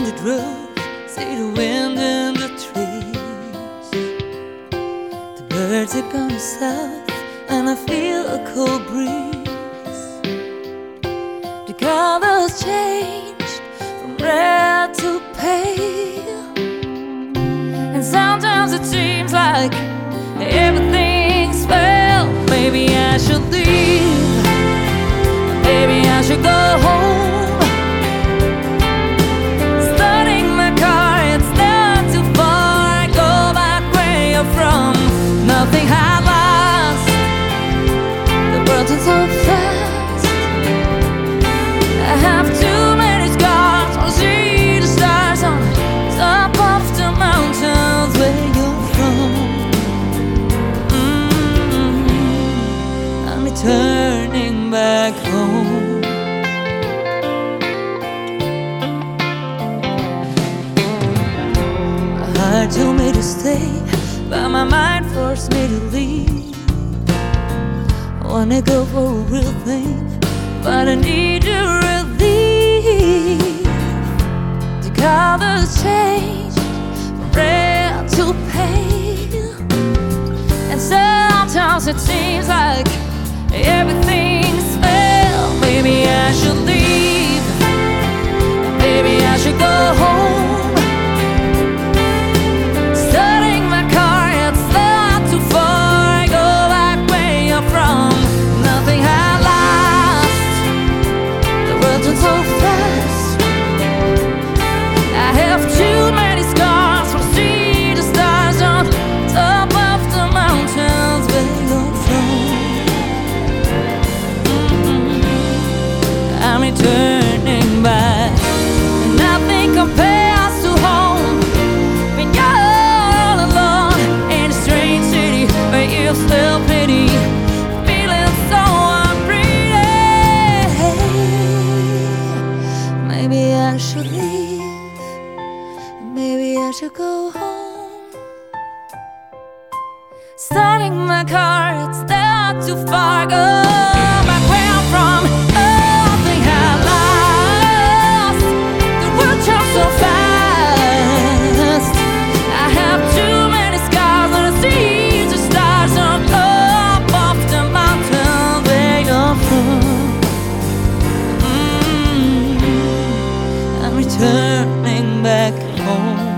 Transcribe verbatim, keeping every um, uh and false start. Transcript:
and the drove, see the wind in the trees. The birds are gone south and I feel a cold breeze. The colors changed from red to pale, and sometimes it seems like everything's failed. Maybe I should leave, maybe I should go home. Starting my car, it's not too far. I go back where you're from. Nothing had lost, the world is so fast. I have too many scars, I see the stars on top of the mountains where you're from. Mm-hmm. I'm returning back home. My heart told me to stay, but my mind forced me to leave. I wanna go for a real thing, but I need a relief. The colors changed from red to pale, and sometimes it seems like everything's failed. Maybe I should leave, maybe I should go home. Starting my car, it's not too far. I go back where you're from. Nothing had lost, the world turns so fast. I have too many scars, from see the stars on top of the mountains where you're from. Mm-hmm. I'm returning back. Nothing compares to home when you're all alone in a strange city where you still pity, feeling so unfree. Maybe I should leave, maybe I should go home. Starting my car, it's not too far. Go back where I'm from. Nothing had lost, the world jumps so fast. I have too many scars, and I see the stars on top of the mountain where you're from. Mm-hmm. I'm returning back home.